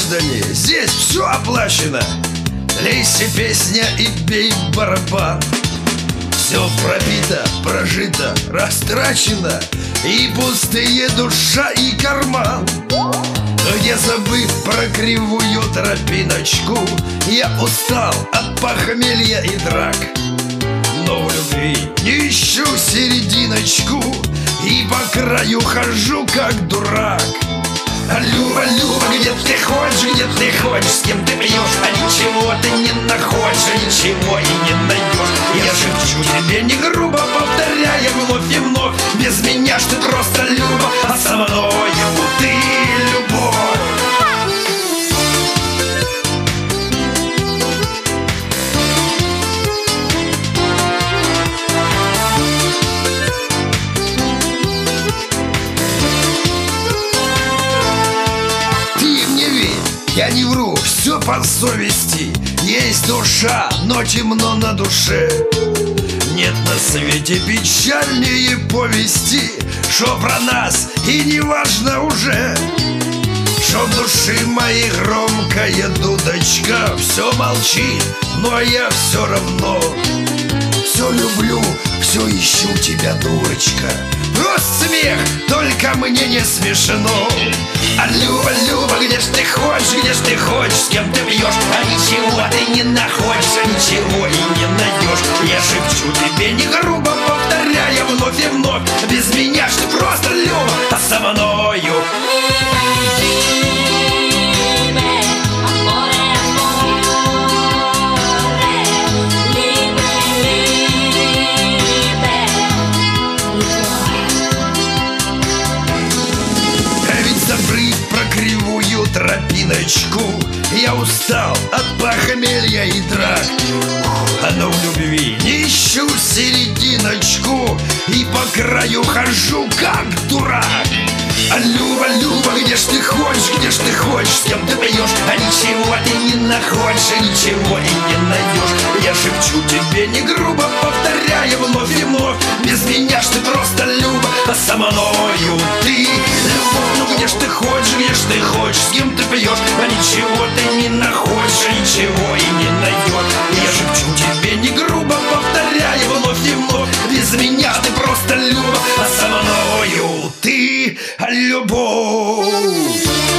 граждане, здесь все оплачено. Лейся песня и бей барабан. Все пропито, прожито, растрачено, и пустые душа и карман. Где, забыв про кривую тропиночку, я устал от похмелья и драк. Но в любви не ищу серединочку, и по краю хожу как дурак. Люба, Люба, где ты ходишь, с кем ты пьешь, а ничего ты не находишь, ничего и не найдешь. Я шепчу тебе не грубо, повторяя вновь и вновь: без меня ж ты просто Люба, а со мною ты любовь. Я не вру, все по совести. Есть душа, но темно на душе. Нет на свете печальнее повести, шо про нас и не важно уже. Шо в души моей громкая дудочка все молчит, но я все равно все люблю, все ищу тебя, дурочка. Просто смех, только мне не смешно. А Люба, Люба, где ж ты ходишь, с кем ты пьешь, а ничего ты не находишь, а ничего и не найдешь. Я шепчу тебе не грубо, повторяя вновь и вновь: без меня ж ты просто Люба, а со мною тропиночку. Я устал от похмелья и драк, но в любви не ищу серединочку, и по краю хожу как дурак. А Люба, Люба, где ж ты ходишь, с кем ты пьешь, а ничего ты не находишь, а ничего и не найдешь. Я шепчу тебе не грубо, повторяя вновь и вновь: без меня ж ты просто Люба, а со мною ты любовь. Ну где ж ты ходишь, с кем ты пьешь, а ничего ты не находишь, а ничего и не найдешь. Я шепчу тебе не грубо, повторяя вновь и вновь: без меня ты просто Люба, а со мною ты любовь.